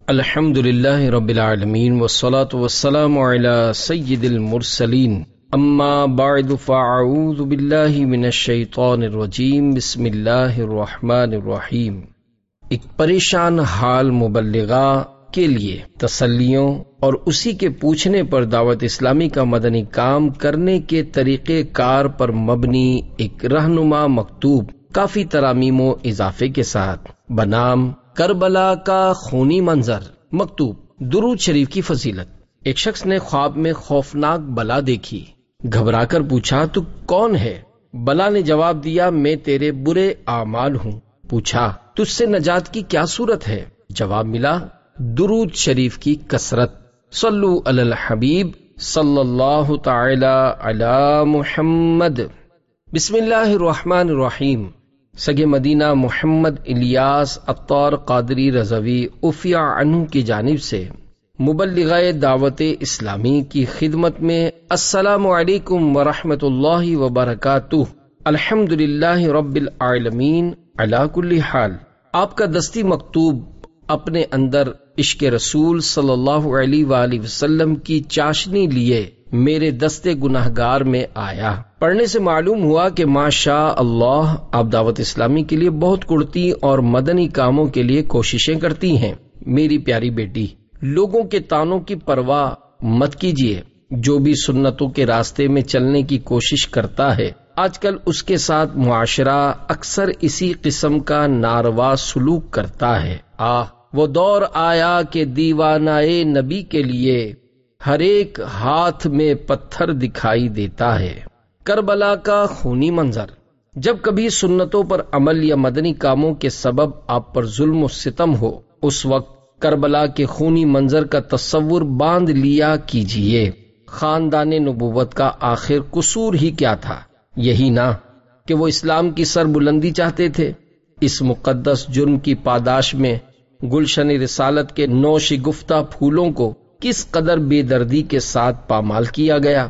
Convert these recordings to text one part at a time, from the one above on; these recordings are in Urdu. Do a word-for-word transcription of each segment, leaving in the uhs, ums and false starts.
الحمد للہ رب العالمین والصلاة والسلام علی سید المرسلین اما بعد فاعوذ باللہ من الشیطان الرجیم بسم اللہ الرحمن الرحیم۔ ایک پریشان حال مبلغہ کے لیے تسلیوں اور اسی کے پوچھنے پر دعوت اسلامی کا مدنی کام کرنے کے طریقہ کار پر مبنی ایک رہنما مکتوب کافی ترامیم و اضافے کے ساتھ بنام کربلا کا خونی منظر۔ مکتوب: درود شریف کی فضیلت۔ ایک شخص نے خواب میں خوفناک بلا دیکھی، گھبرا کر پوچھا تو کون ہے؟ بلا نے جواب دیا میں تیرے برے اعمال ہوں۔ پوچھا تجھ سے نجات کی کیا صورت ہے؟ جواب ملا درود شریف کی کثرت۔ صلو علی الحبیب صلی اللہ تعالی علی محمد۔ بسم اللہ الرحمن الرحیم۔ سگے مدینہ محمد الیاس عطار قادری رضوی عفیہ عنہ کی جانب سے مبلغہ دعوت اسلامی کی خدمت میں السلام علیکم ورحمۃ اللہ وبرکاتہ۔ الحمد للہ رب العالمین علی کل حال۔ آپ کا دستی مکتوب اپنے اندر عشق رسول صلی اللہ علیہ وآلہ وسلم کی چاشنی لیے میرے دستے گناہگار میں آیا۔ پڑھنے سے معلوم ہوا کہ ماشاء اللہ آپ دعوت اسلامی کے لیے بہت کرتی اور مدنی کاموں کے لیے کوششیں کرتی ہیں۔ میری پیاری بیٹی، لوگوں کے تانوں کی پرواہ مت کیجیے۔ جو بھی سنتوں کے راستے میں چلنے کی کوشش کرتا ہے، آج کل اس کے ساتھ معاشرہ اکثر اسی قسم کا ناروا سلوک کرتا ہے۔ آہ وہ دور آیا کہ دیوانائے نبی کے لیے ہر ایک ہاتھ میں پتھر دکھائی دیتا ہے۔ کربلا کا خونی منظر۔ جب کبھی سنتوں پر عمل یا مدنی کاموں کے سبب آپ پر ظلم و ستم ہو، اس وقت کربلا کے خونی منظر کا تصور باندھ لیا کیجیے۔ خاندان نبوت کا آخر قصور ہی کیا تھا؟ یہی نہ کہ وہ اسلام کی سر بلندی چاہتے تھے۔ اس مقدس جرم کی پاداش میں گلشن رسالت کے نوش گفتہ پھولوں کو کس قدر بے دردی کے ساتھ پامال کیا گیا۔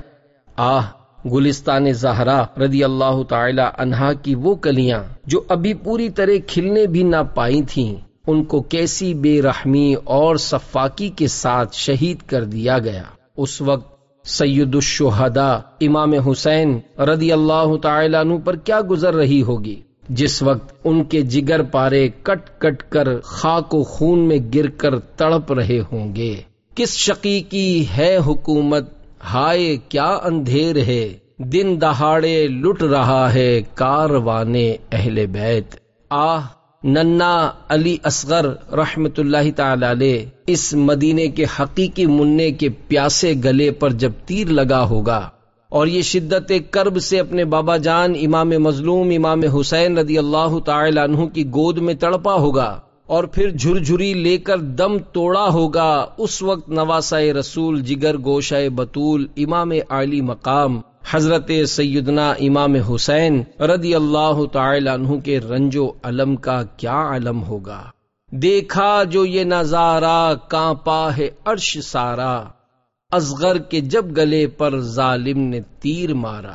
آہ گلستان زہرا رضی اللہ تعالی عنہا کی وہ کلیاں جو ابھی پوری طرح کھلنے بھی نہ پائی تھیں، ان کو کیسی بے رحمی اور صفاکی کے ساتھ شہید کر دیا گیا۔ اس وقت سید الشہداء امام حسین رضی اللہ تعالی عنہ پر کیا گزر رہی ہوگی، جس وقت ان کے جگر پارے کٹ کٹ کر خاک و خون میں گر کر تڑپ رہے ہوں گے۔ کس شقی کی ہے حکومت، ہائے کیا اندھیر ہے، دن دہاڑے لٹ رہا ہے کاروان اہل بیت۔ آہ ننا علی اصغر رحمت اللہ تعالی علیہ اس مدینے کے حقیقی منع کے پیاسے گلے پر جب تیر لگا ہوگا اور یہ شدت کرب سے اپنے بابا جان امام مظلوم امام حسین رضی اللہ تعالی عنہ کی گود میں تڑپا ہوگا اور پھر جھرجھری لے کر دم توڑا ہوگا، اس وقت نواسہ رسول جگر گوشہ بطول امام عالی مقام حضرت سیدنا امام حسین رضی اللہ تعالی عنہ کے رنج و الم کا کیا علم ہوگا۔ دیکھا جو یہ نظارہ کانپا ہے عرش سارا، اصغر کے جب گلے پر ظالم نے تیر مارا۔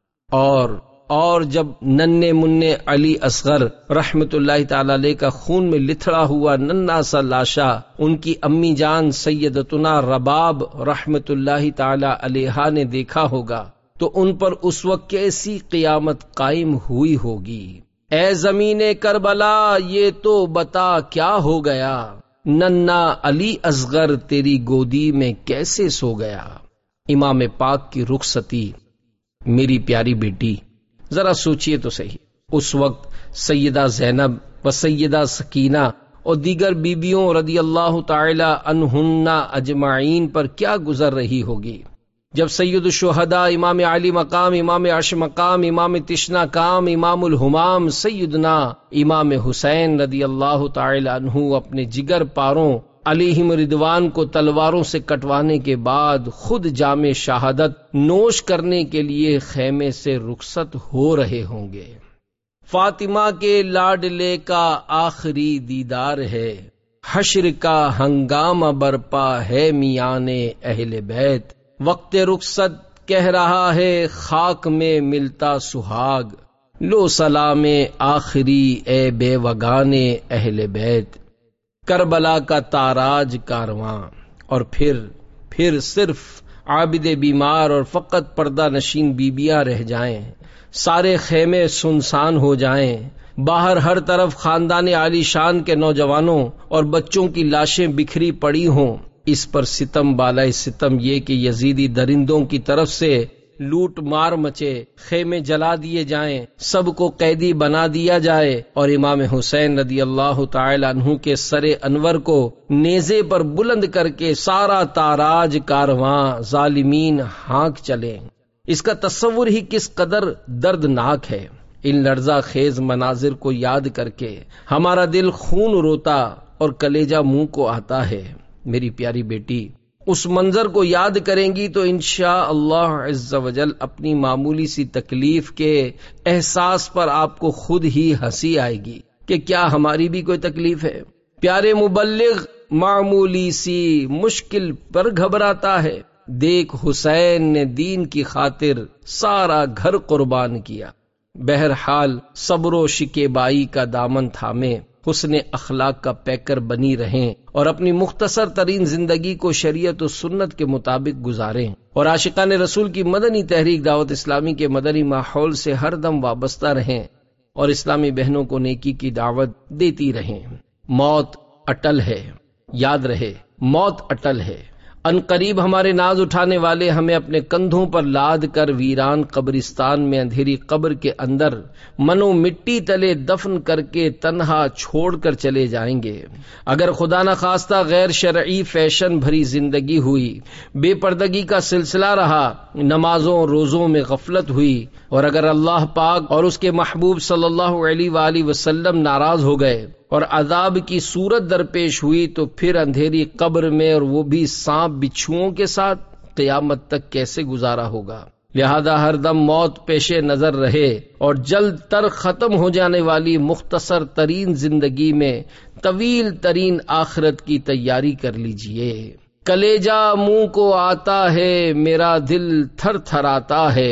اور اور جب ننے منع علی اصغر رحمت اللہ تعالی علیہ کا خون میں لتھڑا ہوا ننا سا لاشا ان کی امی جان سیدتنا رباب رحمت اللہ تعالی علیہا نے دیکھا ہوگا تو ان پر اس وقت کیسی قیامت قائم ہوئی ہوگی۔ اے زمین کربلا یہ تو بتا کیا ہو گیا، ننا علی اصغر تیری گودی میں کیسے سو گیا۔ امام پاک کی رخصتی۔ میری پیاری بیٹی ذرا سوچئے تو صحیح، اس وقت سیدہ زینب و سیدہ سکینہ اور دیگر بیبیوں رضی اللہ تعالی عنہن اجمعین پر کیا گزر رہی ہوگی جب سید الشہداء امام علی مقام امام عرش مقام امام تشنا کام امام الہمام سیدنا امام حسین رضی اللہ تعالی عنہ اپنے جگر پاروں علیہم رضوان کو تلواروں سے کٹوانے کے بعد خود جام شہادت نوش کرنے کے لیے خیمے سے رخصت ہو رہے ہوں گے۔ فاطمہ کے لاڈلے کا آخری دیدار ہے، حشر کا ہنگامہ برپا ہے میان اہل بیت، وقت رخصت کہہ رہا ہے خاک میں ملتا سہاگ، لو سلام آخری اے بے وگانے اہل بیت۔ کربلا کا تاراج کارواں، اور پھر پھر صرف عابد بیمار اور فقط پردہ نشین بیبیاں رہ جائیں، سارے خیمے سنسان ہو جائیں، باہر ہر طرف خاندان عالی شان کے نوجوانوں اور بچوں کی لاشیں بکھری پڑی ہوں۔ اس پر ستم بالائے ستم یہ کہ یزیدی درندوں کی طرف سے لوٹ مار مچے، خیمے جلا دیے جائیں، سب کو قیدی بنا دیا جائے، اور امام حسین رضی اللہ تعالی عنہ کے سر انور کو نیزے پر بلند کر کے سارا تاراج کارواں ظالمین ہانک چلیں۔ اس کا تصور ہی کس قدر دردناک ہے۔ ان لرزہ خیز مناظر کو یاد کر کے ہمارا دل خون روتا اور کلیجہ منہ کو آتا ہے۔ میری پیاری بیٹی، اس منظر کو یاد کریں گی تو انشاءاللہ عز و جل اپنی معمولی سی تکلیف کے احساس پر آپ کو خود ہی ہنسی آئے گی کہ کیا ہماری بھی کوئی تکلیف ہے۔ پیارے مبلغ معمولی سی مشکل پر گھبراتا ہے، دیکھ حسین نے دین کی خاطر سارا گھر قربان کیا۔ بہرحال صبر و شکیبائی کا دامن تھامے، حسن اخلاق کا پیکر بنی رہیں اور اپنی مختصر ترین زندگی کو شریعت و سنت کے مطابق گزاریں، اور عاشقان رسول کی مدنی تحریک دعوت اسلامی کے مدنی ماحول سے ہر دم وابستہ رہیں اور اسلامی بہنوں کو نیکی کی دعوت دیتی رہیں۔ موت اٹل ہے، یاد رہے موت اٹل ہے۔ ان قریب ہمارے ناز اٹھانے والے ہمیں اپنے کندھوں پر لاد کر ویران قبرستان میں اندھیری قبر کے اندر منو مٹی تلے دفن کر کے تنہا چھوڑ کر چلے جائیں گے۔ اگر خدا نخواستہ غیر شرعی فیشن بھری زندگی ہوئی، بے پردگی کا سلسلہ رہا، نمازوں روزوں میں غفلت ہوئی، اور اگر اللہ پاک اور اس کے محبوب صلی اللہ علیہ وآلہ وسلم ناراض ہو گئے اور عذاب کی صورت درپیش ہوئی، تو پھر اندھیری قبر میں اور وہ بھی سانپ بچھوؤں کے ساتھ قیامت تک کیسے گزارا ہوگا؟ لہذا ہر دم موت پیش نظر رہے اور جلد تر ختم ہو جانے والی مختصر ترین زندگی میں طویل ترین آخرت کی تیاری کر لیجئے۔ کلیجہ منہ کو آتا ہے، میرا دل تھر تھر آتا ہے،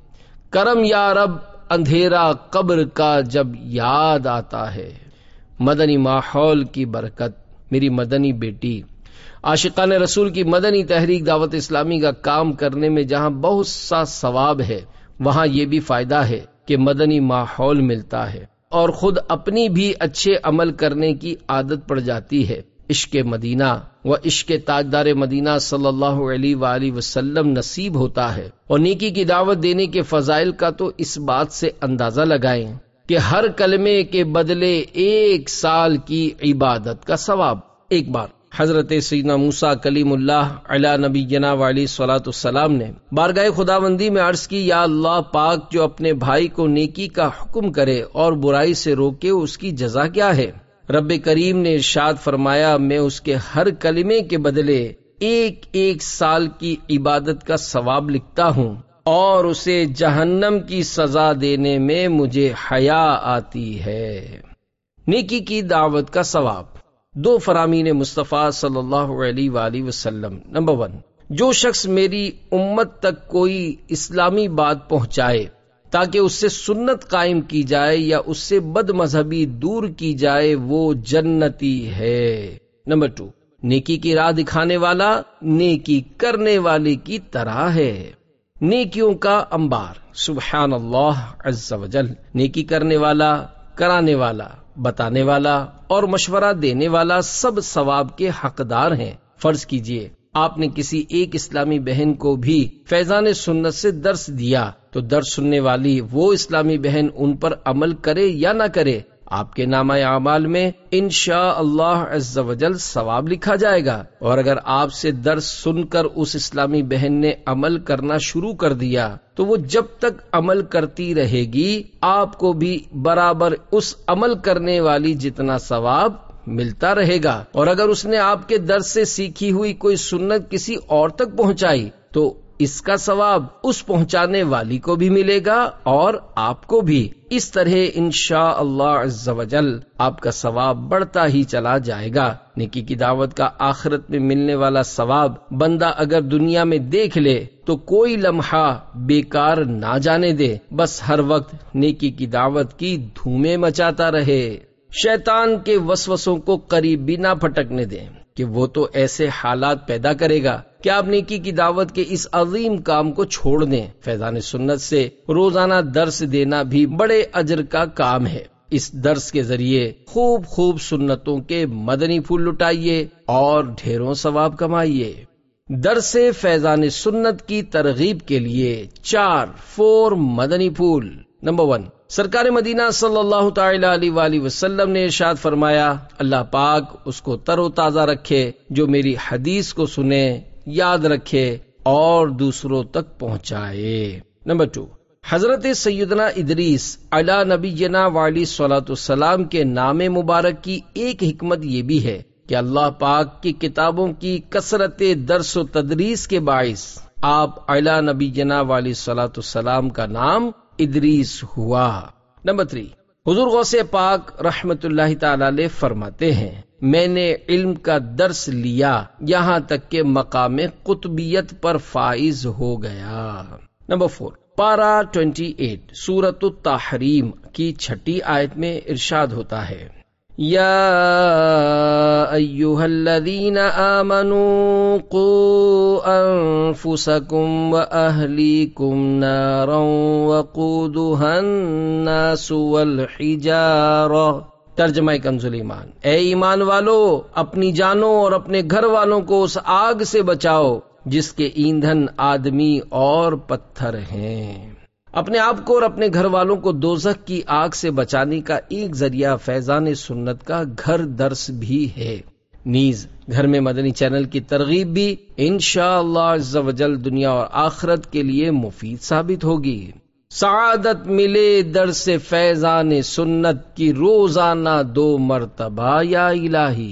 کرم یا رب اندھیرا قبر کا جب یاد آتا ہے۔ مدنی ماحول کی برکت، میری مدنی بیٹی، عاشقان رسول کی مدنی تحریک دعوت اسلامی کا کام کرنے میں جہاں بہت سا ثواب ہے، وہاں یہ بھی فائدہ ہے کہ مدنی ماحول ملتا ہے اور خود اپنی بھی اچھے عمل کرنے کی عادت پڑ جاتی ہے۔ عشق مدینہ و عشق تاجدار مدینہ صلی اللہ علیہ وآلہ وسلم نصیب ہوتا ہے، اور نیکی کی دعوت دینے کے فضائل کا تو اس بات سے اندازہ لگائیں کہ ہر کلمے کے بدلے ایک سال کی عبادت کا ثواب۔ ایک بار حضرت سیدنا موسیٰ کلیم اللہ علی نبینا وعلیہ الصلوۃ والسلام نے بارگاہ خداوندی میں عرض کی، یا اللہ پاک، جو اپنے بھائی کو نیکی کا حکم کرے اور برائی سے روکے، اس کی جزا کیا ہے؟ رب کریم نے ارشاد فرمایا، میں اس کے ہر کلمے کے بدلے ایک ایک سال کی عبادت کا ثواب لکھتا ہوں، اور اسے جہنم کی سزا دینے میں مجھے حیا آتی ہے۔ نیکی کی دعوت کا ثواب، دو فرامین مصطفیٰ صلی اللہ علیہ وآلہ وسلم۔ نمبر ون، جو شخص میری امت تک کوئی اسلامی بات پہنچائے تاکہ اس سے سنت قائم کی جائے یا اس سے بد مذہبی دور کی جائے، وہ جنتی ہے۔ نمبر ٹو، نیکی کی راہ دکھانے والا نیکی کرنے والے کی طرح ہے۔ نیکیوں کا انبار، سبحان اللہ عز و جل۔ نیکی کرنے والا، کرانے والا، بتانے والا اور مشورہ دینے والا سب ثواب کے حقدار ہیں۔ فرض کیجئے آپ نے کسی ایک اسلامی بہن کو بھی فیضان سنت سے درس دیا، تو درس سننے والی وہ اسلامی بہن ان پر عمل کرے یا نہ کرے، آپ کے نامہ اعمال میں انشاءاللہ عز و جل ثواب لکھا جائے گا۔ اور اگر آپ سے درس سن کر اس اسلامی بہن نے عمل کرنا شروع کر دیا، تو وہ جب تک عمل کرتی رہے گی، آپ کو بھی برابر اس عمل کرنے والی جتنا ثواب ملتا رہے گا۔ اور اگر اس نے آپ کے درس سے سیکھی ہوئی کوئی سنت کسی اور تک پہنچائی، تو اس کا ثواب اس پہنچانے والی کو بھی ملے گا اور آپ کو بھی۔ اس طرح انشاءاللہ عز و جل آپ کا ثواب بڑھتا ہی چلا جائے گا۔ نیکی کی دعوت کا آخرت میں ملنے والا ثواب بندہ اگر دنیا میں دیکھ لے تو کوئی لمحہ بیکار نہ جانے دے، بس ہر وقت نیکی کی دعوت کی دھومیں مچاتا رہے۔ شیطان کے وسوسوں کو قریب بھی نہ پھٹکنے دیں کہ وہ تو ایسے حالات پیدا کرے گا کہ آپ نیکی کی دعوت کے اس عظیم کام کو چھوڑ دیں۔ فیضان سنت سے روزانہ درس دینا بھی بڑے اجر کا کام ہے۔ اس درس کے ذریعے خوب خوب سنتوں کے مدنی پھول لٹائیے اور ڈھیروں ثواب کمائیے۔ درس فیضان سنت کی ترغیب کے لیے چار فور مدنی پھول۔ نمبر ون، سرکار مدینہ صلی اللہ تعالی علیہ وآلہ وسلم نے ارشاد فرمایا، اللہ پاک اس کو تر و تازہ رکھے جو میری حدیث کو سنے، یاد رکھے اور دوسروں تک پہنچائے۔ نمبر ٹو، حضرت سیدنا ادریس علی نبینا وعلیہ الصلوۃ والسلام کے نام مبارک کی ایک حکمت یہ بھی ہے کہ اللہ پاک کی کتابوں کی کثرت درس و تدریس کے باعث آپ علی نبینا وعلیہ الصلوۃ والسلام کا نام ادریس ہوا۔ نمبر تھری، حضور غوث پاک رحمت اللہ تعالی علیہ فرماتے ہیں، میں نے علم کا درس لیا یہاں تک کہ مقام قطبیت پر فائز ہو گیا۔ نمبر فور، پارہ اٹھائیس سورۃ التحریم کی چھٹی آیت میں ارشاد ہوتا ہے، یا ایھا الذین آمنوا قوا انفسکم واہلیکم نارا وقودھا الناس والحجارہ۔ ترجمہ کنز ایمان، اے ایمان والو، اپنی جانوں اور اپنے گھر والوں کو اس آگ سے بچاؤ جس کے ایندھن آدمی اور پتھر ہیں۔ اپنے آپ کو اور اپنے گھر والوں کو دوزخ کی آگ سے بچانے کا ایک ذریعہ فیضان سنت کا گھر درس بھی ہے۔ نیز گھر میں مدنی چینل کی ترغیب بھی انشاءاللہ عز و جل دنیا اور آخرت کے لیے مفید ثابت ہوگی۔ سعادت ملے درس فیضان سنت کی روزانہ دو مرتبہ یا الہی۔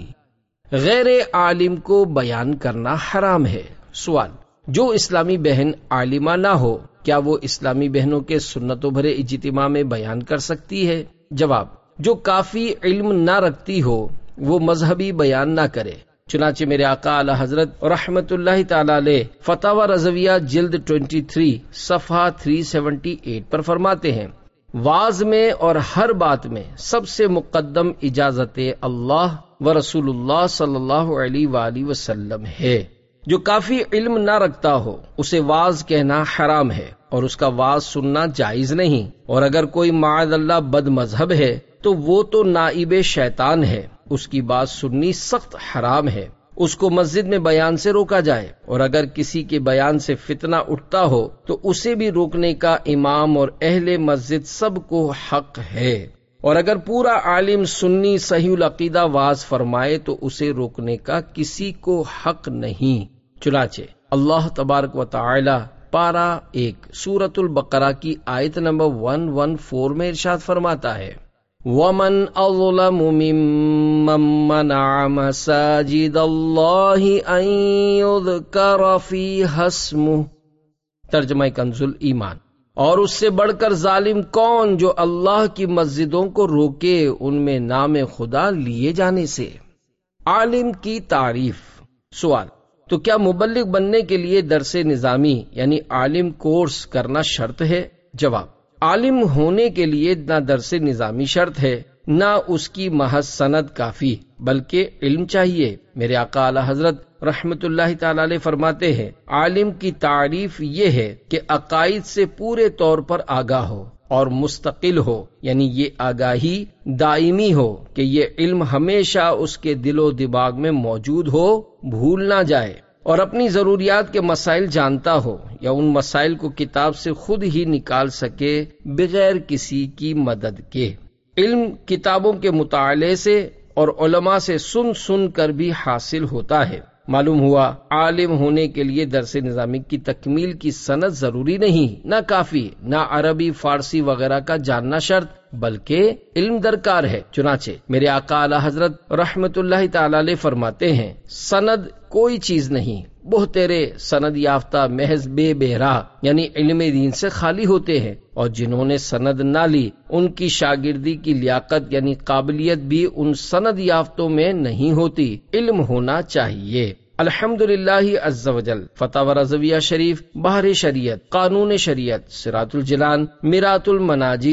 غیر عالم کو بیان کرنا حرام ہے۔ سوال، جو اسلامی بہن عالمہ نہ ہو کیا وہ اسلامی بہنوں کے سنتوں بھرے اجتماع میں بیان کر سکتی ہے؟ جواب، جو کافی علم نہ رکھتی ہو وہ مذہبی بیان نہ کرے۔ چنانچہ میرے آقا اعلی حضرت رحمت اللہ تعالی علیہ فتاوی رضویہ جلد تیئیس صفحہ تین سو اٹھہتر پر فرماتے ہیں، واز میں اور ہر بات میں سب سے مقدم اجازت اللہ و رسول اللہ صلی اللہ علیہ وآلہ وسلم ہے۔ جو کافی علم نہ رکھتا ہو اسے واز کہنا حرام ہے اور اس کا واز سننا جائز نہیں، اور اگر کوئی معاذ اللہ بد مذہب ہے تو وہ تو نائب شیطان ہے، اس کی بات سننی سخت حرام ہے، اس کو مسجد میں بیان سے روکا جائے، اور اگر کسی کے بیان سے فتنہ اٹھتا ہو تو اسے بھی روکنے کا امام اور اہل مسجد سب کو حق ہے، اور اگر پورا عالم سنی صحیح العقیدہ واز فرمائے تو اسے روکنے کا کسی کو حق نہیں۔ چنانچہ اللہ تبارک و تعالی پارہ ایک سورۃ البقرہ کی آیت نمبر ایک سو چودہ میں ارشاد فرماتا ہے، وَمَنْ أَظْلَمُ مِمَّن مَّنَعَ مَسَاجِدَ اللَّهِ أَن يُذْكَرَ فِيهَا اسْمُهُ۔ ترجمہ کنز ایمان، اور اس سے بڑھ کر ظالم کون جو اللہ کی مسجدوں کو روکے ان میں نام خدا لیے جانے سے۔ عالم کی تعریف۔ سوال، تو کیا مبلغ بننے کے لیے درس نظامی یعنی عالم کورس کرنا شرط ہے؟ جواب، عالم ہونے کے لیے نہ درس نظامی شرط ہے نہ اس کی محض سند کافی، بلکہ علم چاہیے۔ میرے آقا اعلی حضرت رحمت اللہ تعالی علیہ فرماتے ہیں، عالم کی تعریف یہ ہے کہ عقائد سے پورے طور پر آگاہ ہو اور مستقل ہو، یعنی یہ آگاہی دائمی ہو کہ یہ علم ہمیشہ اس کے دل و دماغ میں موجود ہو، بھول نہ جائے، اور اپنی ضروریات کے مسائل جانتا ہو یا ان مسائل کو کتاب سے خود ہی نکال سکے بغیر کسی کی مدد کے۔ علم کتابوں کے مطالعے سے اور علماء سے سن سن کر بھی حاصل ہوتا ہے۔ معلوم ہوا عالم ہونے کے لیے درس نظامی کی تکمیل کی سند ضروری نہیں، نہ کافی، نہ عربی فارسی وغیرہ کا جاننا شرط، بلکہ علم درکار ہے۔ چنانچہ میرے آقا اعلی حضرت رحمت اللہ تعالی علیہ فرماتے ہیں، سند کوئی چیز نہیں، بہترے سند یافتہ محض بے بہرا یعنی علم دین سے خالی ہوتے ہیں، اور جنہوں نے سند نہ لی ان کی شاگردی کی لیاقت یعنی قابلیت بھی ان سند یافتوں میں نہیں ہوتی۔ علم ہونا چاہیے۔ الحمدللہ عز و جل فتاوی رضویہ شریف، بحر شریعت، قانون شریعت، صراط الجنان، میرات المناجیح،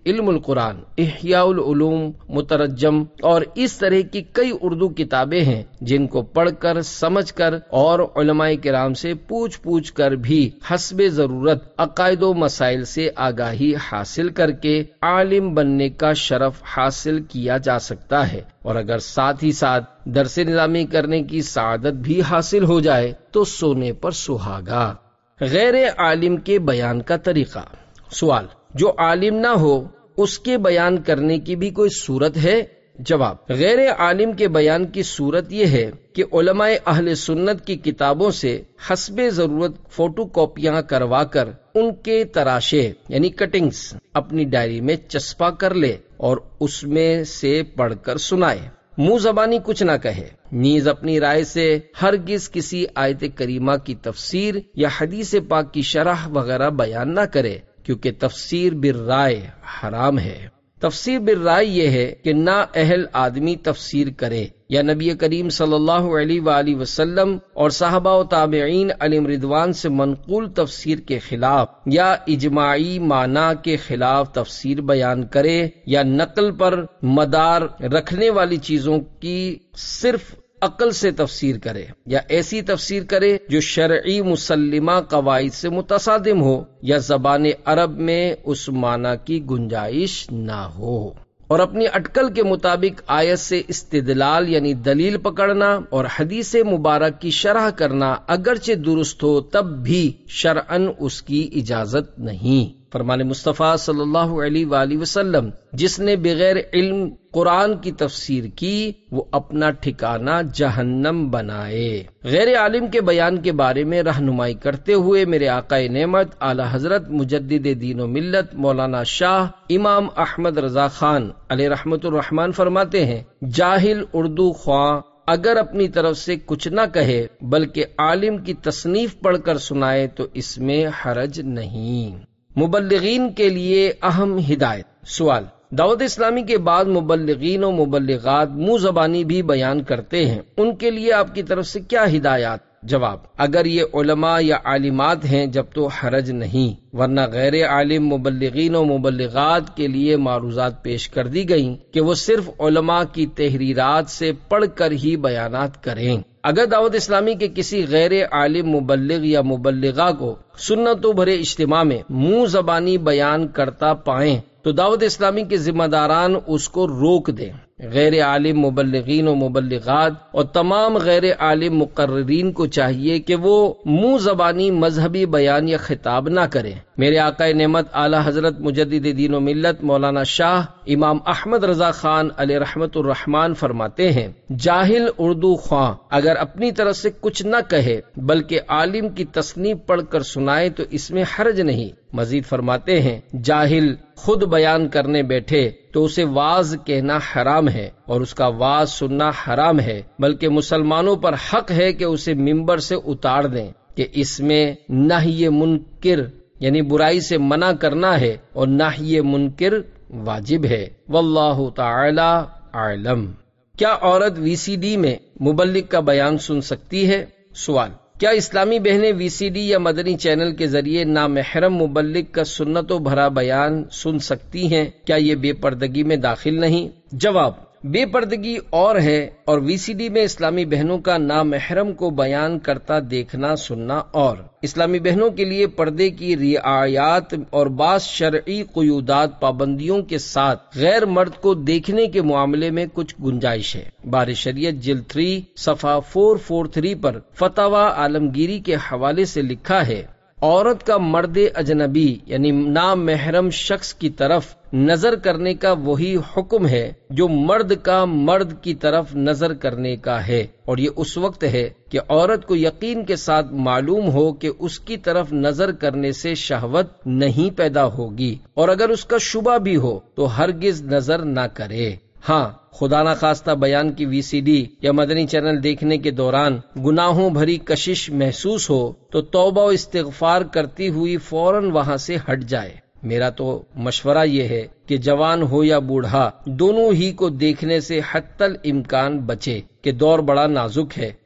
علم القرآن، احیاء العلوم مترجم اور اس طرح کی کئی اردو کتابیں ہیں جن کو پڑھ کر سمجھ کر اور علماء کرام سے پوچھ پوچھ کر بھی حسب ضرورت عقائد و مسائل سے آگاہی حاصل کر کے عالم بننے کا شرف حاصل کیا جا سکتا ہے، اور اگر ساتھ ہی ساتھ درس نظامی کرنے کی سعادت بھی حاصل ہو جائے تو سونے پر سہاگا۔ غیر عالم کے بیان کا طریقہ۔ سوال: جو عالم نہ ہو اس کے بیان کرنے کی بھی کوئی صورت ہے؟ جواب: غیر عالم کے بیان کی صورت یہ ہے کہ علماء اہل سنت کی کتابوں سے حسب ضرورت فوٹو کاپیاں کروا کر ان کے تراشے یعنی کٹنگز اپنی ڈائری میں چسپا کر لے اور اس میں سے پڑھ کر سنائے، منہ زبانی کچھ نہ کہے، نیز اپنی رائے سے ہرگز کسی آیت کریمہ کی تفسیر یا حدیث پاک کی شرح وغیرہ بیان نہ کرے، کیونکہ تفسیر بالرائے حرام ہے۔ تفسیر بالرائے یہ ہے کہ نا اہل آدمی تفسیر کرے یا نبی کریم صلی اللہ علیہ وآلہ وسلم اور صحابہ و تابعین علیہم رضوان سے منقول تفسیر کے خلاف یا اجماعی معنی کے خلاف تفسیر بیان کرے، یا نقل پر مدار رکھنے والی چیزوں کی صرف عقل سے تفسیر کرے، یا ایسی تفسیر کرے جو شرعی مسلمہ قواعد سے متصادم ہو یا زبان عرب میں اس معنی کی گنجائش نہ ہو، اور اپنی اٹکل کے مطابق آیت سے استدلال یعنی دلیل پکڑنا اور حدیث مبارک کی شرح کرنا اگرچہ درست ہو تب بھی شرعاً اس کی اجازت نہیں۔ فرمان مصطفیٰ صلی اللہ علیہ وآلہ وسلم: جس نے بغیر علم قرآن کی تفسیر کی وہ اپنا ٹھکانہ جہنم بنائے۔ غیر عالم کے بیان کے بارے میں رہنمائی کرتے ہوئے میرے آقا نعمت اعلی حضرت مجدد دین و ملت مولانا شاہ امام احمد رضا خان علیہ رحمت الرحمن فرماتے ہیں: جاہل اردو خواں اگر اپنی طرف سے کچھ نہ کہے بلکہ عالم کی تصنیف پڑھ کر سنائے تو اس میں حرج نہیں۔ مبلغین کے لیے اہم ہدایت۔ سوال: دعوت اسلامی کے بعد مبلغین و مبلغات منہ زبانی بھی بیان کرتے ہیں، ان کے لیے آپ کی طرف سے کیا ہدایات؟ جواب: اگر یہ علماء یا عالمات ہیں جب تو حرج نہیں، ورنہ غیر عالم مبلغین و مبلغات کے لیے معروضات پیش کر دی گئیں کہ وہ صرف علماء کی تحریرات سے پڑھ کر ہی بیانات کریں۔ اگر دعوت اسلامی کے کسی غیر عالم مبلغ یا مبلغہ کو سنتوں بھرے اجتماع میں منہ زبانی بیان کرتا پائیں تو دعوت اسلامی کے ذمہ داران اس کو روک دیں۔ غیر عالم مبلغین و مبلغات اور تمام غیر عالم مقررین کو چاہیے کہ وہ منہ زبانی مذہبی بیان یا خطاب نہ کریں۔ میرے آقا نعمت اعلی حضرت مجدد دین و ملت مولانا شاہ امام احمد رضا خان علیہ رحمت الرحمن فرماتے ہیں: جاہل اردو خواں اگر اپنی طرف سے کچھ نہ کہے بلکہ عالم کی تصنیف پڑھ کر سنائے تو اس میں حرج نہیں۔ مزید فرماتے ہیں: جاہل خود بیان کرنے بیٹھے تو اسے واعظ کہنا حرام ہے اور اس کا واعظ سننا حرام ہے، بلکہ مسلمانوں پر حق ہے کہ اسے ممبر سے اتار دیں، کہ اس میں نہی منکر یعنی برائی سے منع کرنا ہے اور نہی منکر واجب ہے۔ واللہ تعالی اعلم۔ کیا عورت وی سی ڈی میں مبلغ کا بیان سن سکتی ہے؟ سوال: کیا اسلامی بہنیں وی سی ڈی یا مدنی چینل کے ذریعے نامحرم مبلغ کا سنتوں بھرا بیان سن سکتی ہیں؟ کیا یہ بے پردگی میں داخل نہیں؟ جواب: بے پردگی اور ہے اور وی سی ڈی میں اسلامی بہنوں کا نامحرم کو بیان کرتا دیکھنا سننا اور۔ اسلامی بہنوں کے لیے پردے کی رعایات اور بعض شرعی قیودات پابندیوں کے ساتھ غیر مرد کو دیکھنے کے معاملے میں کچھ گنجائش ہے۔ بار شریعت جلد تھری صفحہ چار سو تینتالیس پر فتاوی عالمگیری کے حوالے سے لکھا ہے: عورت کا مرد اجنبی یعنی نامحرم شخص کی طرف نظر کرنے کا وہی حکم ہے جو مرد کا مرد کی طرف نظر کرنے کا ہے، اور یہ اس وقت ہے کہ عورت کو یقین کے ساتھ معلوم ہو کہ اس کی طرف نظر کرنے سے شہوت نہیں پیدا ہوگی، اور اگر اس کا شبہ بھی ہو تو ہرگز نظر نہ کرے۔ ہاں، خدا نہ خواستہ بیان کی وی سی ڈی یا مدنی چینل دیکھنے کے دوران گناہوں بھری کشش محسوس ہو تو توبہ و استغفار کرتی ہوئی فوراً وہاں سے ہٹ جائے۔ میرا تو مشورہ یہ ہے کہ جوان ہو یا بوڑھا دونوں ہی کو دیکھنے سے حتی الامکان بچے، کہ دور بڑا نازک ہے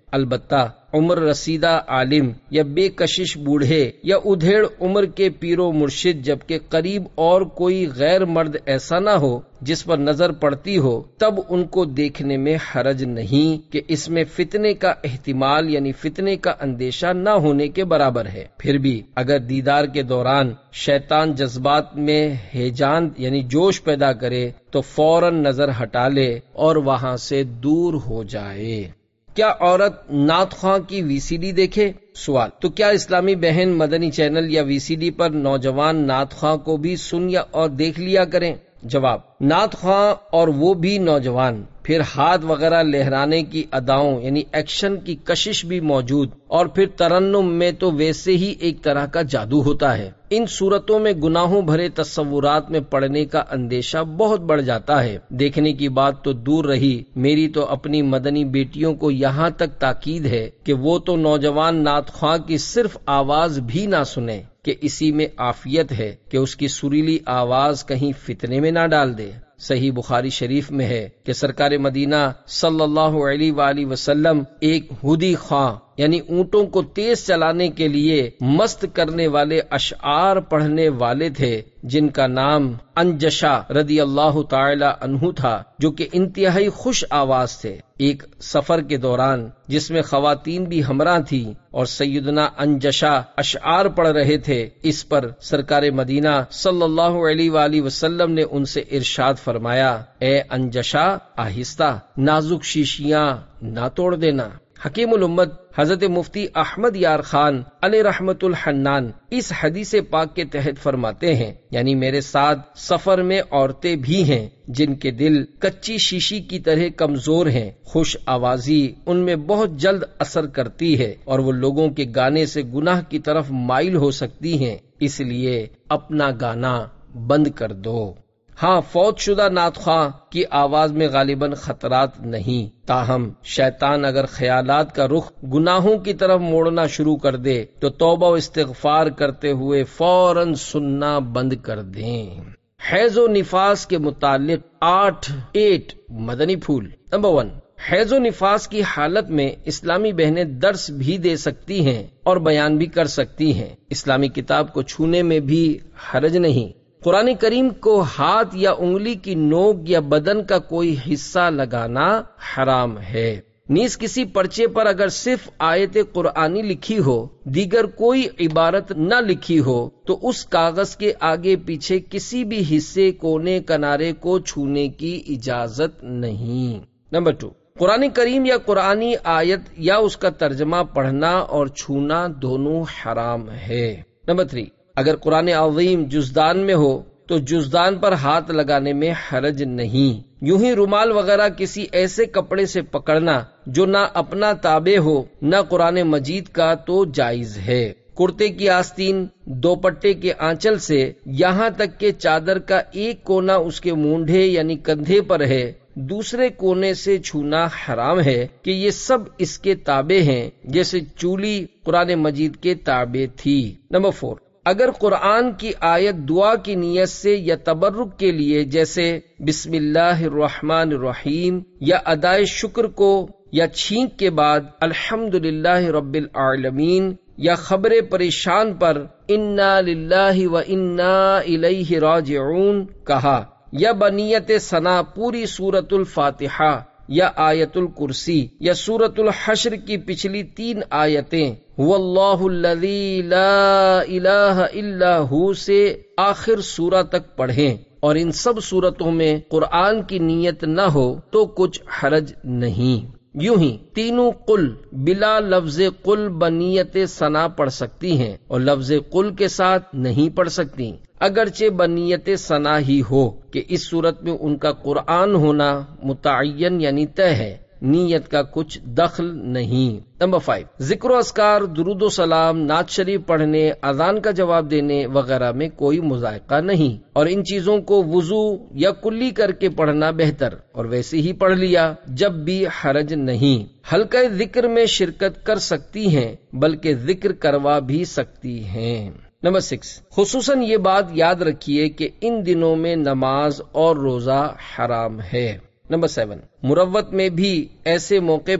البتہ عمر رسیدہ عالم یا بے کشش بوڑھے یا ادھیڑ عمر کے پیر و مرشد جبکہ قریب اور کوئی غیر مرد ایسا نہ ہو جس پر نظر پڑتی ہو، تب ان کو دیکھنے میں حرج نہیں کہ اس میں فتنے کا احتمال یعنی فتنے کا اندیشہ نہ ہونے کے برابر ہے۔ پھر بھی اگر دیدار کے دوران شیطان جذبات میں ہیجان یعنی جوش پیدا کرے تو فوراً نظر ہٹا لے اور وہاں سے دور ہو جائے۔ کیا عورت نعت خواں کی وی سی ڈی دیکھے؟ سوال، تو کیا اسلامی بہن مدنی چینل یا وی سی ڈی پر نوجوان نعت خواں کو بھی سن یا اور دیکھ لیا کریں؟ جواب، نعت خواں اور وہ بھی نوجوان، پھر ہاتھ وغیرہ لہرانے کی اداؤں یعنی ایکشن کی کشش بھی موجود، اور پھر ترنم میں تو ویسے ہی ایک طرح کا جادو ہوتا ہے۔ ان صورتوں میں گناہوں بھرے تصورات میں پڑنے کا اندیشہ بہت بڑھ جاتا ہے۔ دیکھنے کی بات تو دور رہی، میری تو اپنی مدنی بیٹیوں کو یہاں تک تاکید ہے کہ وہ تو نوجوان نعت خواں کی صرف آواز بھی نہ سنیں کہ اسی میں عافیت ہے کہ اس کی سریلی آواز کہیں فتنے میں نہ ڈال دے۔ صحیح بخاری شریف میں ہے کہ سرکار مدینہ صلی اللہ علیہ وآلہ وسلم ایک ہودی خواں یعنی اونٹوں کو تیز چلانے کے لیے مست کرنے والے اشعار پڑھنے والے تھے، جن کا نام انجشا رضی اللہ تعالی عنہ تھا، جو کہ انتہائی خوش آواز تھے۔ ایک سفر کے دوران جس میں خواتین بھی ہمراہ تھیں اور سیدنا انجشا اشعار پڑھ رہے تھے، اس پر سرکار مدینہ صلی اللہ علیہ وآلہ وسلم نے ان سے ارشاد فرمایا، اے انجشا، آہستہ، نازک شیشیاں نہ توڑ دینا۔ حکیم الامت حضرت مفتی احمد یار خان علیہ رحمت الحنان اس حدیث پاک کے تحت فرماتے ہیں، یعنی میرے ساتھ سفر میں عورتیں بھی ہیں جن کے دل کچی شیشی کی طرح کمزور ہیں، خوش آوازی ان میں بہت جلد اثر کرتی ہے اور وہ لوگوں کے گانے سے گناہ کی طرف مائل ہو سکتی ہیں، اس لیے اپنا گانا بند کر دو۔ ہاں، فوت شدہ نعت خواں کی آواز میں غالباً خطرات نہیں، تاہم شیطان اگر خیالات کا رخ گناہوں کی طرف موڑنا شروع کر دے تو توبہ و استغفار کرتے ہوئے فوراً سننا بند کر دیں۔ حیض و نفاس کے متعلق آٹھ ایٹ مدنی پھول۔ نمبر ون، حیض و نفاس کی حالت میں اسلامی بہنیں درس بھی دے سکتی ہیں اور بیان بھی کر سکتی ہیں۔ اسلامی کتاب کو چھونے میں بھی حرج نہیں۔ قرآن کریم کو ہاتھ یا انگلی کی نوک یا بدن کا کوئی حصہ لگانا حرام ہے۔ نیز کسی پرچے پر اگر صرف آیت قرآنی لکھی ہو، دیگر کوئی عبارت نہ لکھی ہو، تو اس کاغذ کے آگے پیچھے کسی بھی حصے، کونے، کنارے کو چھونے کی اجازت نہیں۔ نمبر ٹو، قرآن کریم یا قرآنی آیت یا اس کا ترجمہ پڑھنا اور چھونا دونوں حرام ہے۔ نمبر تھری، اگر قرآن عظیم جزدان میں ہو تو جزدان پر ہاتھ لگانے میں حرج نہیں۔ یوں ہی رومال وغیرہ کسی ایسے کپڑے سے پکڑنا جو نہ اپنا تابع ہو نہ قرآن مجید کا تو جائز ہے۔ کرتے کی آستین، دوپٹے کے آنچل سے یہاں تک کہ چادر کا ایک کونا اس کے مونڈھے یعنی کندھے پر ہے، دوسرے کونے سے چھونا حرام ہے کہ یہ سب اس کے تابع ہیں، جیسے چولی قرآن مجید کے تابع تھی۔ نمبر فور، اگر قرآن کی آیت دعا کی نیت سے یا تبرک کے لیے جیسے بسم اللہ الرحمن الرحیم یا ادائے شکر کو یا چھینک کے بعد الحمدللہ رب العالمین یا خبر پریشان پر انا للہ و انا الیہ راجعون کہا، یا بنیت ثنا پوری سورۃ الفاتحہ یا آیت الکرسی یا سورۃ الحشر کی پچھلی تین آیتیں واللہ الذی لا الہ الا ہو سے آخر سورہ تک پڑھیں، اور ان سب صورتوں میں قرآن کی نیت نہ ہو تو کچھ حرج نہیں۔ یوں ہی تینوں قل بلا لفظ قل بنیت ثنا پڑھ سکتی ہیں اور لفظ قل کے ساتھ نہیں پڑھ سکتی، اگرچہ بنیت ثنا ہی ہو کہ اس صورت میں ان کا قرآن ہونا متعین یعنی طے ہے، نیت کا کچھ دخل نہیں۔ نمبر فائیو، ذکر و اذکار، درود و سلام، نعت شریف پڑھنے، اذان کا جواب دینے وغیرہ میں کوئی مذائقہ نہیں، اور ان چیزوں کو وضو یا کلی کر کے پڑھنا بہتر، اور ویسے ہی پڑھ لیا جب بھی حرج نہیں۔ حلقہ ذکر میں شرکت کر سکتی ہیں بلکہ ذکر کروا بھی سکتی ہیں۔ نمبر سکس، خصوصاً یہ بات یاد رکھیے کہ ان دنوں میں نماز اور روزہ حرام ہے۔ نمبر سیون، مروت میں بھی ایسے موقع پر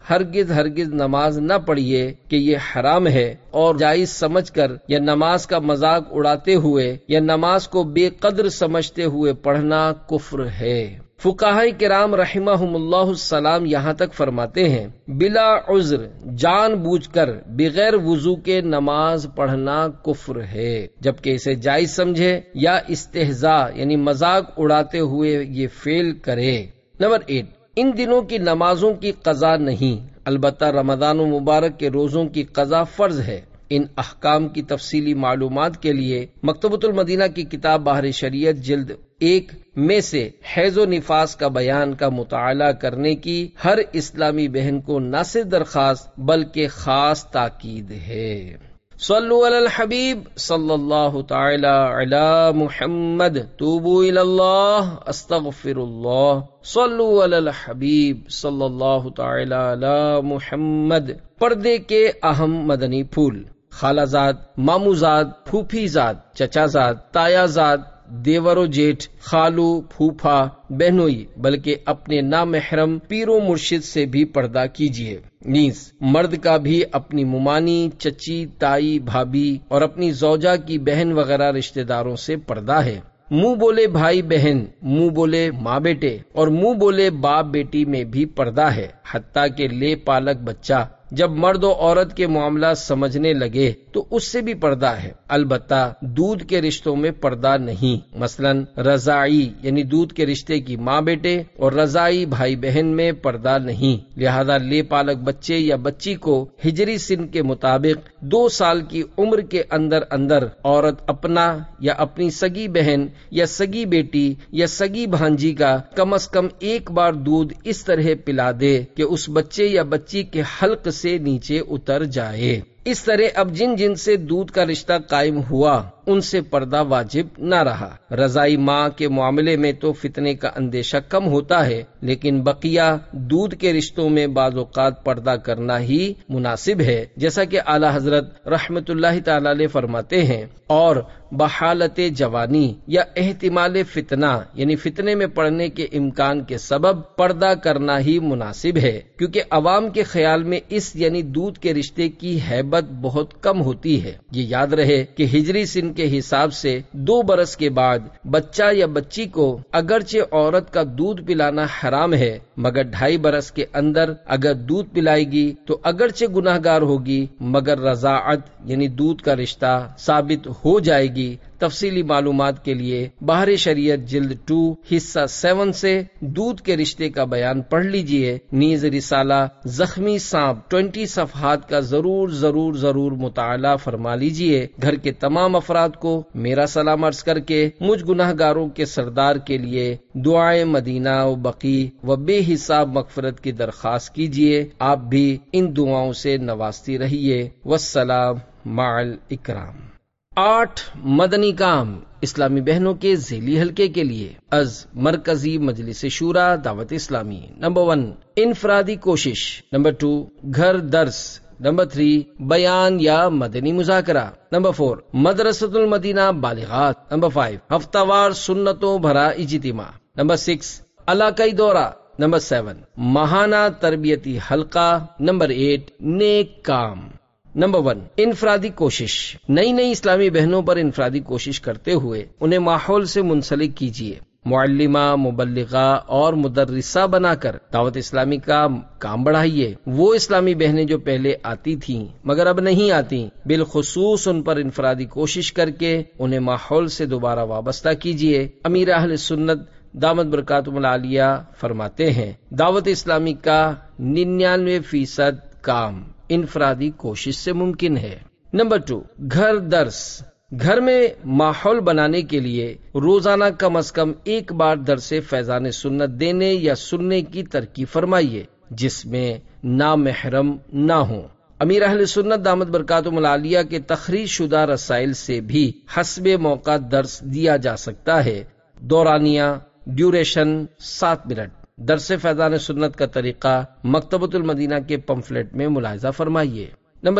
ہرگز ہرگز نماز نہ پڑھیے کہ یہ حرام ہے، اور جائز سمجھ کر یا نماز کا مذاق اڑاتے ہوئے یا نماز کو بے قدر سمجھتے ہوئے پڑھنا کفر ہے۔ فقہائے کرام رحمہم اللہ السلام یہاں تک فرماتے ہیں بلا عذر جان بوجھ کر بغیر وضو کے نماز پڑھنا کفر ہے، جبکہ اسے جائز سمجھے یا استہزاء یعنی مذاق اڑاتے ہوئے یہ فعل کرے۔ نمبر ایٹ، ان دنوں کی نمازوں کی قضا نہیں، البتہ رمضان المبارک کے روزوں کی قضا فرض ہے۔ ان احکام کی تفصیلی معلومات کے لیے مکتبۃ المدینہ کی کتاب بحر شریعت جلد ایک میں سے حیض و نفاس کا بیان کا مطالعہ کرنے کی ہر اسلامی بہن کو نہ صرف درخواست بلکہ خاص تاکید ہے۔ صلو علی الحبیب صلی اللہ تعالی علی محمد، توبوا الی اللہ، استغفر اللہ۔ صلو علی الحبیب صلی اللہ تعالی علی محمد۔ پردے کے اہم مدنی پھول: خالہ زاد، مامو زاد، پھوپھی زاد، چچا زاد، تایا زاد، دیور و جیٹھ، خالو، پھوپھا، بہنوئی، بلکہ اپنے نامحرم پیر و مرشد سے بھی پردہ کیجیے۔ نیز مرد کا بھی اپنی ممانی، چچی، تائی، بھابھی اور اپنی زوجہ کی بہن وغیرہ رشتہ داروں سے پردہ ہے۔ منہ بولے بھائی بہن، منہ بولے ماں بیٹے اور منہ بولے باپ بیٹی میں بھی پردہ ہے، حتیٰ کہ لے پالک بچہ جب مرد و عورت کے معاملات سمجھنے لگے تو اس سے بھی پردہ ہے، البتہ دودھ کے رشتوں میں پردہ نہیں، مثلا رضاعی یعنی دودھ کے رشتے کی ماں بیٹے اور رضاعی بھائی بہن میں پردہ نہیں۔ لہذا لے پالک بچے یا بچی کو ہجری سن کے مطابق دو سال کی عمر کے اندر اندر عورت اپنا یا اپنی سگی بہن یا سگی بیٹی یا سگی بھانجی کا کم از کم ایک بار دودھ اس طرح پلا دے کہ اس بچے یا بچی کے حلق سے نیچے اتر جائے۔ اس طرح اب جن جن سے دودھ کا رشتہ قائم ہوا ان سے پردہ واجب نہ رہا۔ رضائی ماں کے معاملے میں تو فتنے کا اندیشہ کم ہوتا ہے، لیکن بقیہ دودھ کے رشتوں میں بعض اوقات پردہ کرنا ہی مناسب ہے، جیسا کہ اعلی حضرت رحمت اللہ تعالی علیہ فرماتے ہیں، اور بحالت جوانی یا احتمال فتنہ یعنی فتنے میں پڑنے کے امکان کے سبب پردہ کرنا ہی مناسب ہے، کیونکہ عوام کے خیال میں اس یعنی دودھ کے رشتے کی ہیبت بہت کم ہوتی ہے۔ یہ یاد رہے کہ ہجری سن کے حساب سے دو برس کے بعد بچہ یا بچی کو اگرچہ عورت کا دودھ پلانا حرام ہے، مگر ڈھائی برس کے اندر اگر دودھ پلائے گی تو اگرچہ گناہ گار ہوگی مگر رضاعت یعنی دودھ کا رشتہ ثابت ہو جائے گی۔ تفصیلی معلومات کے لیے بحر شریعت جلد ٹو حصہ سیون سے دودھ کے رشتے کا بیان پڑھ لیجئے۔ نیز رسالہ زخمی سانپ ٹوینٹی صفحات کا ضرور ضرور ضرور مطالعہ فرما لیجئے۔ گھر کے تمام افراد کو میرا سلام عرض کر کے مجھ گناہ گاروں کے سردار کے لیے دعائیں مدینہ و بقی و بے حساب مغفرت کی درخواست کیجئے۔ آپ بھی ان دعاؤں سے نوازتی رہیے۔ والسلام مع الاکرام۔ آٹھ مدنی کام اسلامی بہنوں کے ذیلی حلقے کے لیے از مرکزی مجلس شورا دعوت اسلامی۔ نمبر ون، انفرادی کوشش۔ نمبر ٹو، گھر درس۔ نمبر تھری، بیان یا مدنی مذاکرہ۔ نمبر فور، مدرسۃ المدینہ بالغات۔ نمبر فائیو، ہفتہ وار سنتوں بھرا اجتماع۔ نمبر سکس، علاقائی دورہ۔ نمبر سیون، ماہانہ تربیتی حلقہ۔ نمبر ایٹ، نیک کام۔ نمبر ون، انفرادی کوشش۔ نئی نئی اسلامی بہنوں پر انفرادی کوشش کرتے ہوئے انہیں ماحول سے منسلک کیجیے۔ معلمہ، مبلغہ اور مدرسہ بنا کر دعوت اسلامی کا کام بڑھائیے۔ وہ اسلامی بہنیں جو پہلے آتی تھیں مگر اب نہیں آتی، بالخصوص ان پر انفرادی کوشش کر کے انہیں ماحول سے دوبارہ وابستہ کیجیے۔ امیر اہل سنت دامت برکاتہم العالیہ فرماتے ہیں، دعوت اسلامی کا ننانوے فیصد کام انفرادی کوشش سے ممکن ہے۔ نمبر ٹو، گھر درس۔ گھر میں ماحول بنانے کے لیے روزانہ کم از کم ایک بار درس فیضان سنت دینے یا سننے کی ترکیب فرمائیے جس میں نامحرم نہ ہوں۔ امیر اہل سنت دامت برکاتہم العالیہ کے تخریج شدہ رسائل سے بھی حسب موقع درس دیا جا سکتا ہے۔ دورانیہ، ڈیوریشن سات منٹ۔ درس فیضان سنت کا طریقہ مکتبۃ المدینہ کے پمفلٹ میں ملاحظہ فرمائیے۔ نمبر تھری،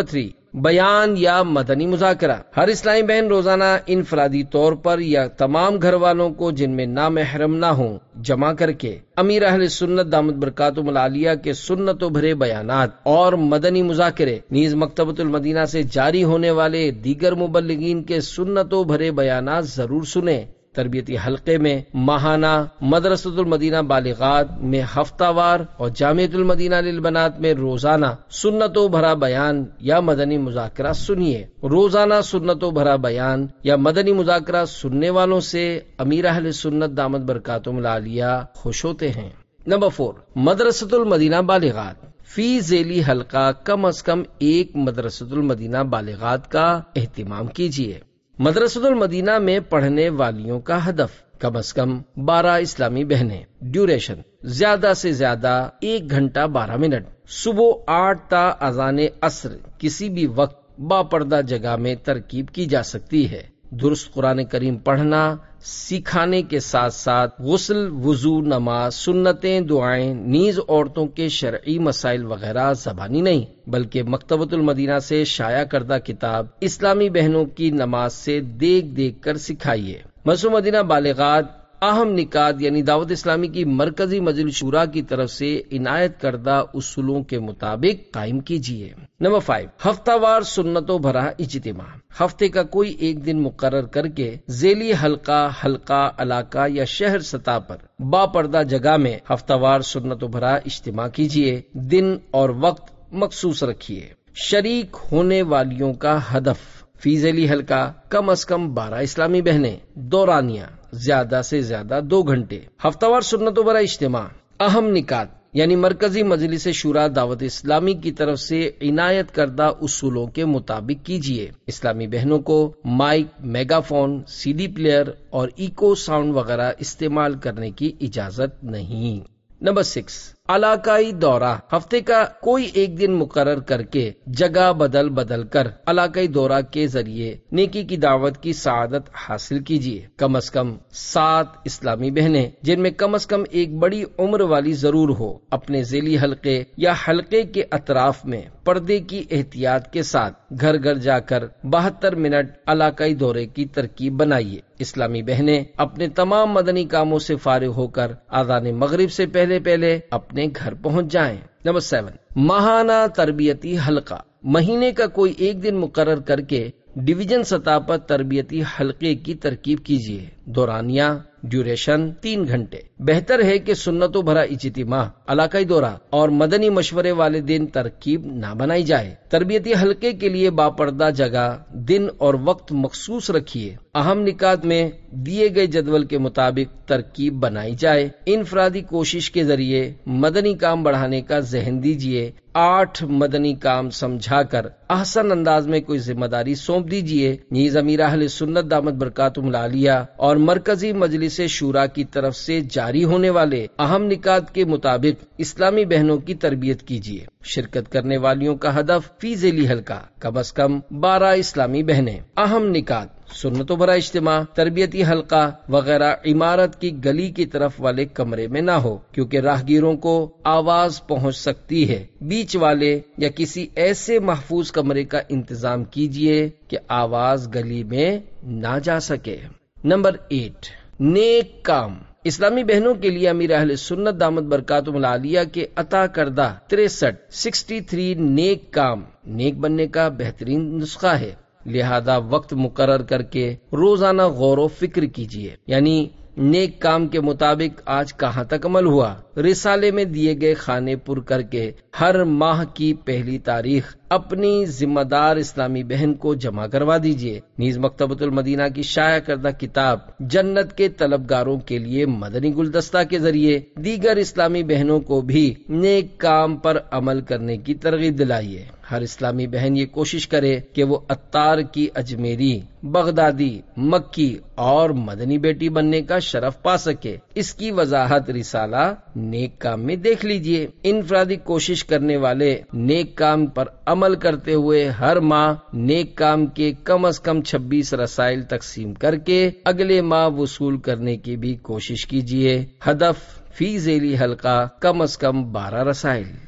بیان یا مدنی مذاکرہ۔ ہر اسلامی بہن روزانہ انفرادی طور پر یا تمام گھر والوں کو جن میں نامحرم نہ ہوں جمع کر کے امیر اہل سنت دامت برکاتہم العالیہ کے سنتوں بھرے بیانات اور مدنی مذاکرے، نیز مکتبۃ المدینہ سے جاری ہونے والے دیگر مبلغین کے سنتوں بھرے بیانات ضرور سنیں۔ تربیتی حلقے میں ماہانہ، مدرسۃ المدینہ بالغات میں ہفتہ وار اور جامعۃ المدینہ للبنات میں روزانہ سنتوں بھرا بیان یا مدنی مذاکرہ سنیے۔ روزانہ سنتوں بھرا بیان یا مدنی مذاکرہ سننے والوں سے امیر اہل سنت دامت برکاتہم العالیہ خوش ہوتے ہیں۔ نمبر فور، مدرسۃ المدینہ بالغات۔ فی ذیلی حلقہ کم از کم ایک مدرسۃ المدینہ بالغات کا اہتمام کیجیے۔ مدرسۃ المدینہ میں پڑھنے والیوں کا ہدف کم از کم بارہ اسلامی بہنیں۔ ڈیوریشن زیادہ سے زیادہ ایک گھنٹہ بارہ منٹ۔ صبح آٹھ تا اذان عصر کسی بھی وقت باپردہ جگہ میں ترکیب کی جا سکتی ہے۔ درست قرآن کریم پڑھنا سکھانے کے ساتھ ساتھ غسل، وضو، نماز، سنتیں، دعائیں، نیز عورتوں کے شرعی مسائل وغیرہ زبانی نہیں بلکہ مکتبۃ المدینہ سے شائع کردہ کتاب اسلامی بہنوں کی نماز سے دیکھ دیکھ کر سکھائیے۔ مسجد مدینہ بالغات اہم نکات یعنی دعوت اسلامی کی مرکزی مجلس شورا کی طرف سے عنایت کردہ اصولوں کے مطابق قائم کیجیے۔ نمبر فائیو، ہفتہ وار سنتوں بھرا اجتماع۔ ہفتے کا کوئی ایک دن مقرر کر کے ذیلی حلقہ، حلقہ، علاقہ یا شہر سطح پر باپردہ جگہ میں ہفتہ وار سنتوں بھرا اجتماع کیجیے۔ دن اور وقت مخصوص رکھیے۔ شریک ہونے والیوں کا ہدف فی ذیلی حلقہ کم از کم بارہ اسلامی بہنیں۔ دورانیہ زیادہ سے زیادہ دو گھنٹے۔ ہفتہ وار سنتوں بھرا اجتماع اہم نکات یعنی مرکزی مجلس شورا دعوت اسلامی کی طرف سے عنایت کردہ اصولوں کے مطابق کیجیے۔ اسلامی بہنوں کو mic, megaphone, CD player اور ایکو ساؤنڈ وغیرہ استعمال کرنے کی اجازت نہیں۔ نمبر سکس، علاقائی دورہ۔ ہفتے کا کوئی ایک دن مقرر کر کے جگہ بدل بدل کر علاقائی دورہ کے ذریعے نیکی کی دعوت کی سعادت حاصل کیجیے۔ کم از کم سات اسلامی بہنیں جن میں کم از کم ایک بڑی عمر والی ضرور ہو اپنے ذیلی حلقے یا حلقے کے اطراف میں پردے کی احتیاط کے ساتھ گھر گھر جا کر بہتر منٹ علاقائی دورے کی ترکیب بنائیے۔ اسلامی بہنیں اپنے تمام مدنی کاموں سے فارغ ہو کر اذان مغرب سے پہلے پہلے اپنے گھر پہنچ جائیں۔ نمبر سیون، ماہانہ تربیتی حلقہ۔ مہینے کا کوئی ایک دن مقرر کر کے ڈویژن سطح پر تربیتی حلقے کی ترکیب کیجیے۔ دورانیہ ڈیوریشن تین گھنٹے۔ بہتر ہے کہ سنتوں بھرا اجتماع، علاقائی دورہ اور مدنی مشورے والے دن ترکیب نہ بنائی جائے۔ تربیتی حلقے کے لیے باپردہ جگہ، دن اور وقت مخصوص رکھیے۔ اہم نکات میں دیے گئے جدول کے مطابق ترکیب بنائی جائے۔ انفرادی کوشش کے ذریعے مدنی کام بڑھانے کا ذہن دیجیے۔ آٹھ مدنی کام سمجھا کر احسن انداز میں کوئی ذمہ داری سونپ دیجیے۔ نیز امیر اہل سنت دامت برکاتہم العالیہ اور مرکزی مجلس شورا کی طرف سے جاری ہونے والے اہم نکات کے مطابق اسلامی بہنوں کی تربیت کیجیے۔ شرکت کرنے والیوں کا ہدف فی ذیلی حلقہ کم از کم بارہ اسلامی بہنیں۔ اہم نکات سنتوں بھرا اجتماع، تربیتی حلقہ وغیرہ عمارت کی گلی کی طرف والے کمرے میں نہ ہو کیونکہ راہگیروں کو آواز پہنچ سکتی ہے۔ بیچ والے یا کسی ایسے محفوظ کمرے کا انتظام کیجیے کہ آواز گلی میں نہ جا سکے۔ نمبر ایٹ، نیک کام۔ اسلامی بہنوں کے لیے امیر اہل سنت دامت برکاتہم العالیہ کے عطا کردہ تریسٹھ سکسٹی تھری نیک کام نیک بننے کا بہترین نسخہ ہے۔ لہذا وقت مقرر کر کے روزانہ غور و فکر کیجیے، یعنی نیک کام کے مطابق آج کہاں تک عمل ہوا۔ رسالے میں دیے گئے خانے پر کر کے ہر ماہ کی پہلی تاریخ اپنی ذمہ دار اسلامی بہن کو جمع کروا دیجیے۔ نیز مکتبۃ المدینہ کی شائع کردہ کتاب جنت کے طلبگاروں کے لیے مدنی گلدستہ کے ذریعے دیگر اسلامی بہنوں کو بھی نیک کام پر عمل کرنے کی ترغیب دلائیے۔ ہر اسلامی بہن یہ کوشش کرے کہ وہ عطار کی اجمیری، بغدادی، مکی اور مدنی بیٹی بننے کا شرف پا سکے۔ اس کی وضاحت رسالہ نیک کام میں دیکھ لیجیے۔ انفرادی کوشش کرنے والے نیک کام پر عمل کرتے ہوئے ہر ماہ نیک کام کے کم از کم چھبیس رسائل تقسیم کر کے اگلے ماہ وصول کرنے کی بھی کوشش کیجیے۔ ہدف فی ذیلی حلقہ کم از کم بارہ رسائل۔